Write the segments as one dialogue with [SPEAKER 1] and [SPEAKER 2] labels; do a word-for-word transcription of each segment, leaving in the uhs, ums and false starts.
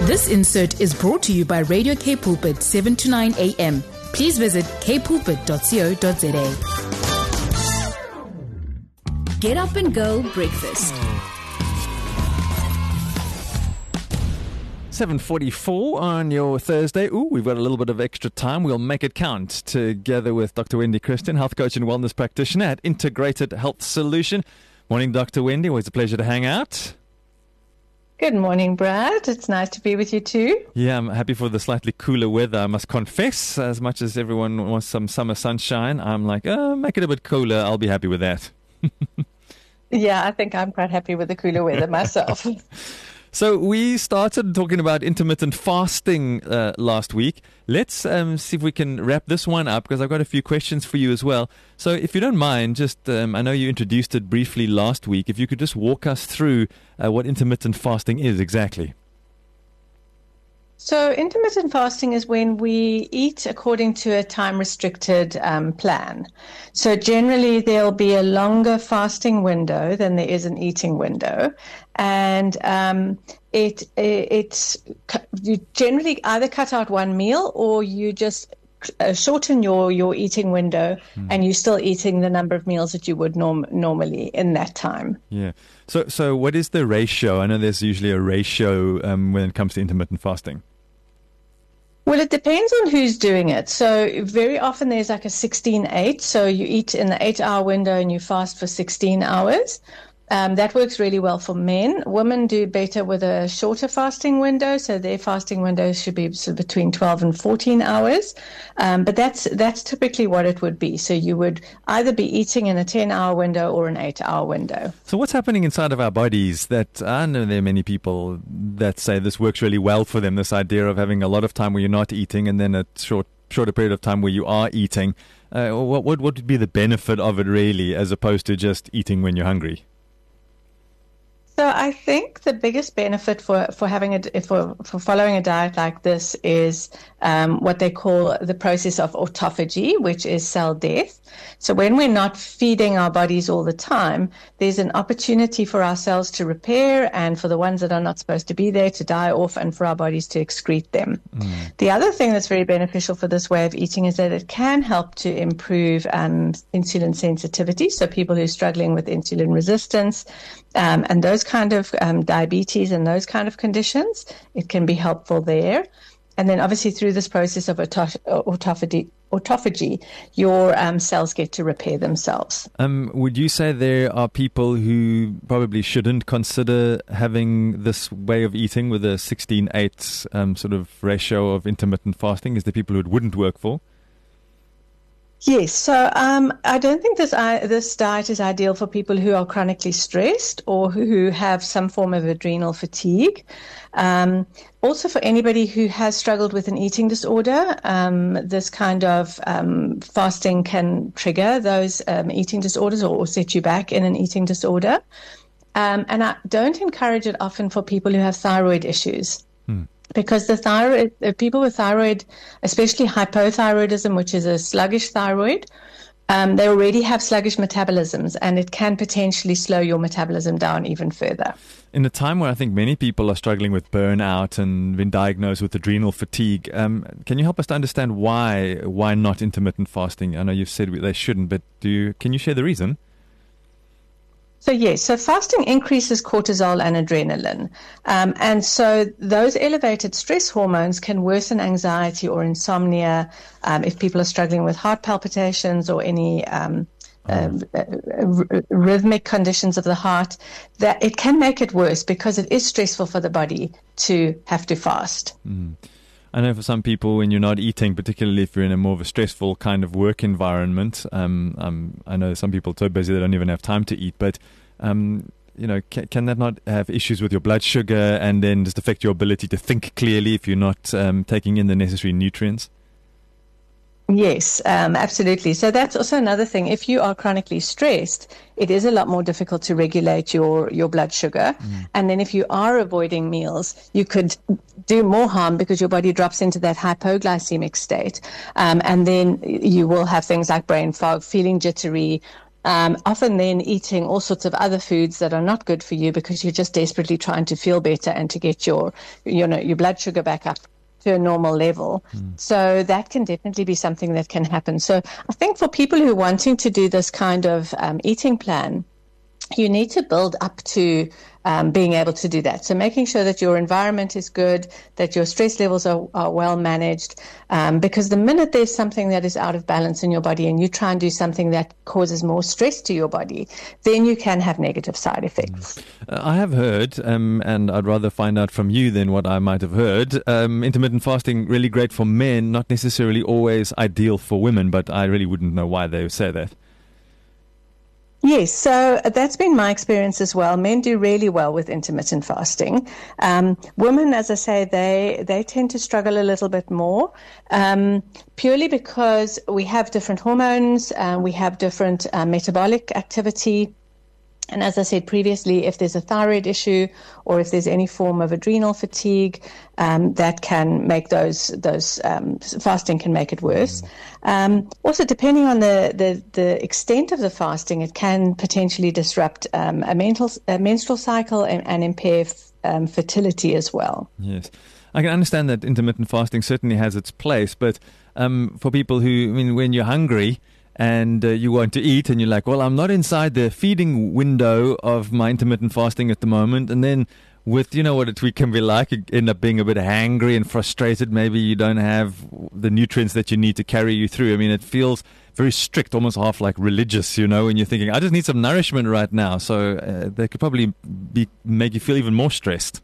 [SPEAKER 1] This insert is brought to you by Radio K Pulpit, seven to nine a.m. Please visit k pulpit dot co dot za. Get Up and Go Breakfast.
[SPEAKER 2] seven forty-four on your Thursday. Ooh, we've got a little bit of extra time. We'll make it count together with Doctor Wendy Christian, health coach and wellness practitioner at Integrated Health Solution. Morning, Doctor Wendy. Always a pleasure to hang out.
[SPEAKER 3] Good morning, Brad. It's nice to be with you too.
[SPEAKER 2] Yeah, I'm happy for the slightly cooler weather, I must confess. As much as everyone wants some summer sunshine, I'm like, oh, make it a bit cooler. I'll be happy with that.
[SPEAKER 3] Yeah, I think I'm quite happy with the cooler weather myself.
[SPEAKER 2] So we started talking about intermittent fasting uh, last week. Let's um, see if we can wrap this one up, because I've got a few questions for you as well. So if you don't mind, just um, I know you introduced it briefly last week. If you could just walk us through uh, what intermittent fasting is exactly.
[SPEAKER 3] So intermittent fasting is when we eat according to a time-restricted um, plan. So generally there'll be a longer fasting window than there is an eating window. And um, it, it it's you generally either cut out one meal or you just uh, shorten your, your eating window mm. and you're still eating the number of meals that you would norm- normally in that time.
[SPEAKER 2] Yeah. So so what is the ratio? I know there's usually a ratio um, when it comes to intermittent fasting.
[SPEAKER 3] Well, it depends on who's doing it. So very often there's like a sixteen eight. So you eat in the eight-hour window and you fast for sixteen hours. Um, that works really well for men. Women do better with a shorter fasting window, so their fasting windows should be sort of between twelve and fourteen hours. Um, but that's that's typically what it would be. So you would either be eating in a ten-hour window or an eight-hour window.
[SPEAKER 2] So what's happening inside of our bodies that I know there are many people that say this works really well for them, this idea of having a lot of time where you're not eating and then a short shorter period of time where you are eating. Uh, what, what, what would be the benefit of it really, as opposed to just eating when you're hungry?
[SPEAKER 3] So I think the biggest benefit for, for having a for, for following a diet like this is um, what they call the process of autophagy, which is cell death. So when we're not feeding our bodies all the time, there's an opportunity for our cells to repair and for the ones that are not supposed to be there to die off and for our bodies to excrete them. Mm. The other thing that's very beneficial for this way of eating is that it can help to improve um, insulin sensitivity. So people who are struggling with insulin resistance um, and those kind of um, diabetes and those kind of conditions, it can be helpful there. And then obviously through this process of autoph- autophagy, autophagy, your um, cells get to repair themselves.
[SPEAKER 2] Um, would you say there are people who probably shouldn't consider having this way of eating with a sixteen eight um, sort of ratio of intermittent fasting? Is there people who it wouldn't work for?
[SPEAKER 3] Yes, so um, I don't think this uh, this diet is ideal for people who are chronically stressed or who, who have some form of adrenal fatigue. Um, also for anybody who has struggled with an eating disorder, um, this kind of um, fasting can trigger those um, eating disorders or, or set you back in an eating disorder. Um, and I don't encourage it often for people who have thyroid issues. Hmm. Because the thyroid, people with thyroid, especially hypothyroidism, which is a sluggish thyroid, um, they already have sluggish metabolisms, and it can potentially slow your metabolism down even further.
[SPEAKER 2] In a time where I think many people are struggling with burnout and been diagnosed with adrenal fatigue, um, can you help us to understand why why not intermittent fasting? I know you've said they shouldn't, but do you, can you share the reason?
[SPEAKER 3] So yes, so fasting increases cortisol and adrenaline. Um, and so those elevated stress hormones can worsen anxiety or insomnia um, if people are struggling with heart palpitations or any um, uh, r- rhythmic conditions of the heart. That it can make it worse because it is stressful for the body to have to fast.
[SPEAKER 2] Mm. I know for some people, when you're not eating, particularly if you're in a more of a stressful kind of work environment, um, um, I know some people are so busy they don't even have time to eat, but um, you know, can, can that not have issues with your blood sugar and then just affect your ability to think clearly if you're not um, taking in the necessary nutrients?
[SPEAKER 3] Yes, um, absolutely. So that's also another thing. If you are chronically stressed, it is a lot more difficult to regulate your, your blood sugar. Mm. And then if you are avoiding meals, you could do more harm because your body drops into that hypoglycemic state. Um, and then you will have things like brain fog, feeling jittery, um, often then eating all sorts of other foods that are not good for you because you're just desperately trying to feel better and to get your, you know, your blood sugar back up to a normal level. Mm. So that can definitely be something that can happen. So I think for people who are wanting to do this kind of um, eating plan, you need to build up to um, being able to do that. So making sure that your environment is good, that your stress levels are, are well managed, um, because the minute there's something that is out of balance in your body and you try and do something that causes more stress to your body, then you can have negative side effects.
[SPEAKER 2] Uh, I have heard, um, and I'd rather find out from you than what I might have heard, um, intermittent fasting really great for men, not necessarily always ideal for women, but I really wouldn't know why they would say that.
[SPEAKER 3] Yes, so that's been my experience as well. Men do really well with intermittent fasting. Um, women, as I say, they they tend to struggle a little bit more, um, purely because we have different hormones, uh, we have different uh, metabolic activity. And as I said previously, if there's a thyroid issue or if there's any form of adrenal fatigue, um, that can make those, those um, fasting can make it worse. Um, also, depending on the, the, the extent of the fasting, it can potentially disrupt um, a, mental, a menstrual cycle and, and impair um, fertility as well.
[SPEAKER 2] Yes. I can understand that intermittent fasting certainly has its place, but um, for people who, I mean, when you're hungry, and uh, you want to eat and you're like, well, I'm not inside the feeding window of my intermittent fasting at the moment. And then with, you know what it we can be like, you end up being a bit hangry and frustrated. Maybe you don't have the nutrients that you need to carry you through. I mean, it feels very strict, almost half like religious, you know, when you're thinking, I just need some nourishment right now. So uh, they could probably be, make you feel even more stressed.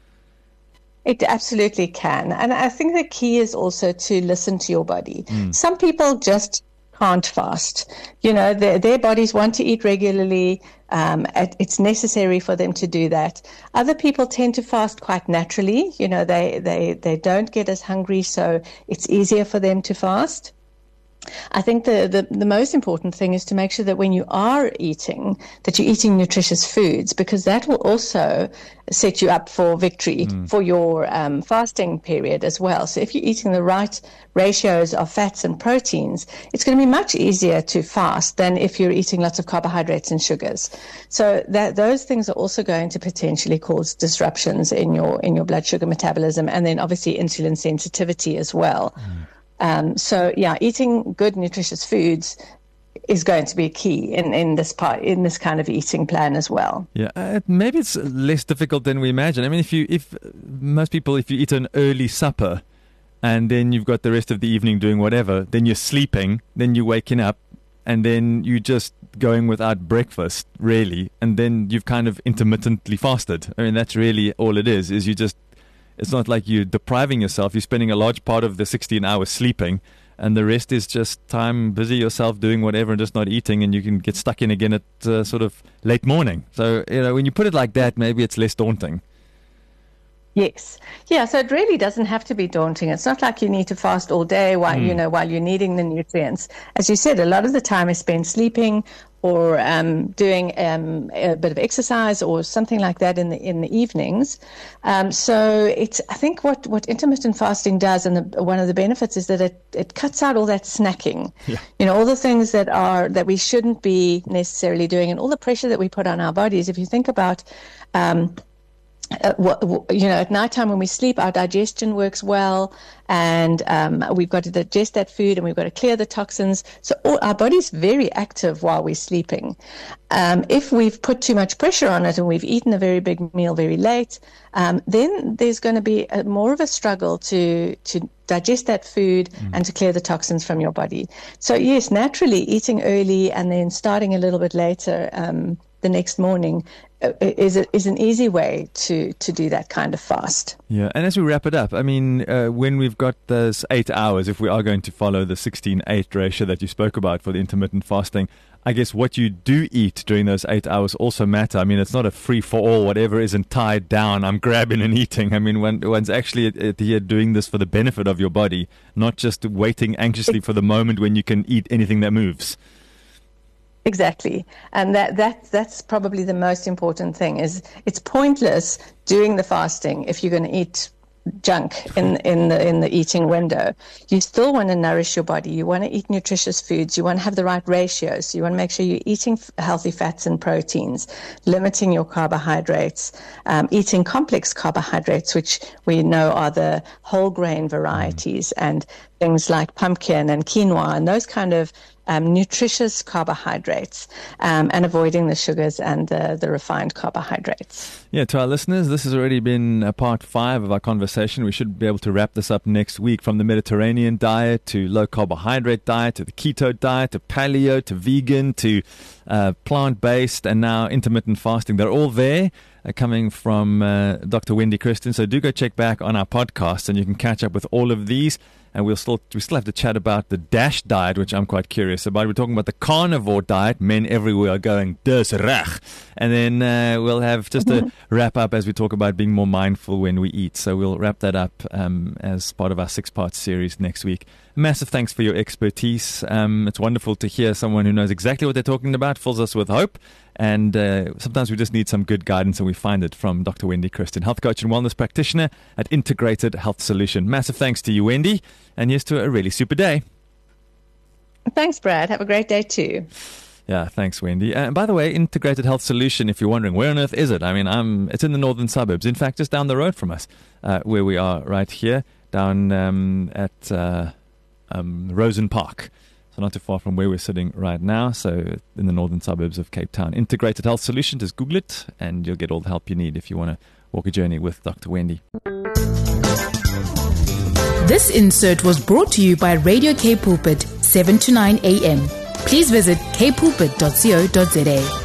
[SPEAKER 3] It absolutely can. And I think the key is also to listen to your body. Mm. Some people just can't fast. You know, their, their bodies want to eat regularly. Um, it's necessary for them to do that. Other people tend to fast quite naturally. You know, they, they, they don't get as hungry, so it's easier for them to fast. I think the, the, the most important thing is to make sure that when you are eating, that you're eating nutritious foods, because that will also set you up for victory mm. for your um, fasting period as well. So if you're eating the right ratios of fats and proteins, it's going to be much easier to fast than if you're eating lots of carbohydrates and sugars. So that those things are also going to potentially cause disruptions in your in your blood sugar metabolism, and then obviously insulin sensitivity as well. Mm. Um, so yeah, eating good nutritious foods is going to be key in, in this part, in this kind of eating plan as well.
[SPEAKER 2] Yeah, uh, maybe it's less difficult than we imagine. I mean, if you, if most people, if you eat an early supper and then you've got the rest of the evening doing whatever, then you're sleeping, then you're waking up, and then you're just going without breakfast, really, and then you've kind of intermittently fasted. I mean, that's really all it is, is you just, it's not like you're depriving yourself. You're spending a large part of the sixteen hours sleeping, and the rest is just time busy yourself doing whatever and just not eating, and you can get stuck in again at uh, sort of late morning. So, you know, when you put it like that, maybe it's less daunting.
[SPEAKER 3] Yes. Yeah, so it really doesn't have to be daunting. It's not like you need to fast all day while, mm. you know, while you're needing the nutrients. As you said, a lot of the time is spent sleeping or um, doing um, a bit of exercise or something like that in the in the evenings. Um, so it's, I think what, what intermittent fasting does, and the, one of the benefits is that it, it cuts out all that snacking. Yeah. You know, all the things that are that we shouldn't be necessarily doing, and all the pressure that we put on our bodies. If you think about um, Uh, you know, at nighttime when we sleep, our digestion works well, and um, we've got to digest that food, and we've got to clear the toxins. So all, our body's very active while we're sleeping. Um, if we've put too much pressure on it and we've eaten a very big meal very late, um, then there's going to be a, more of a struggle to to digest that food mm. and to clear the toxins from your body. So yes, naturally eating early and then starting a little bit later um, the next morning is a, is an easy way to, to do that kind of fast.
[SPEAKER 2] Yeah, and as we wrap it up, I mean, uh, when we've got those eight hours, if we are going to follow the sixteen eight ratio that you spoke about for the intermittent fasting, I guess what you do eat during those eight hours also matter. I mean, it's not a free-for-all, whatever isn't tied down, I'm grabbing and eating. I mean, one, one's actually at, at here doing this for the benefit of your body, not just waiting anxiously for the moment when you can eat anything that moves.
[SPEAKER 3] Exactly. And that, that that's probably the most important thing, is it's pointless doing the fasting if you're going to eat junk in, in the in the eating window. You still want to nourish your body. You want to eat nutritious foods. You want to have the right ratios. So you want to make sure you're eating healthy fats and proteins, limiting your carbohydrates, um, eating complex carbohydrates, which we know are the whole grain varieties, and things like pumpkin and quinoa and those kind of Um, nutritious carbohydrates, um, and avoiding the sugars and the, the refined carbohydrates.
[SPEAKER 2] Yeah, to our listeners, this has already been a part five of our conversation. We should be able to wrap this up next week, from the Mediterranean diet to low carbohydrate diet to the keto diet to paleo to vegan to uh, plant-based and now intermittent fasting. They're all there. Uh, coming from uh, Doctor Wendy Christian. So do go check back on our podcast and you can catch up with all of these. And we'll still we still have to chat about the DASH diet, which I'm quite curious about. We're talking about the carnivore diet. Men everywhere are going, dis reg. And then uh, we'll have just a wrap up as we talk about being more mindful when we eat. So we'll wrap that up um, as part of our six-part series next week. Massive thanks for your expertise. Um, it's wonderful to hear someone who knows exactly what they're talking about, fills us with hope. And uh, sometimes we just need some good guidance, and we find it from Doctor Wendy Christian, health coach and wellness practitioner at Integrated Health Solution. Massive thanks to you, Wendy, and here's to a really super day.
[SPEAKER 3] Thanks, Brad. Have a great day too.
[SPEAKER 2] Yeah, thanks, Wendy. And uh, by the way, Integrated Health Solution, if you're wondering, where on earth is it? I mean, I'm, it's in the northern suburbs. In fact, just down the road from us, uh, where we are right here, down um, at uh, um, Rosen Park. So not too far from where we're sitting right now. So in the northern suburbs of Cape Town. Integrated Health Solution, just Google it and you'll get all the help you need if you want to walk a journey with Doctor Wendy.
[SPEAKER 1] This insert was brought to you by Radio K Pulpit, seven to nine a.m. Please visit k pulpit dot co dot za.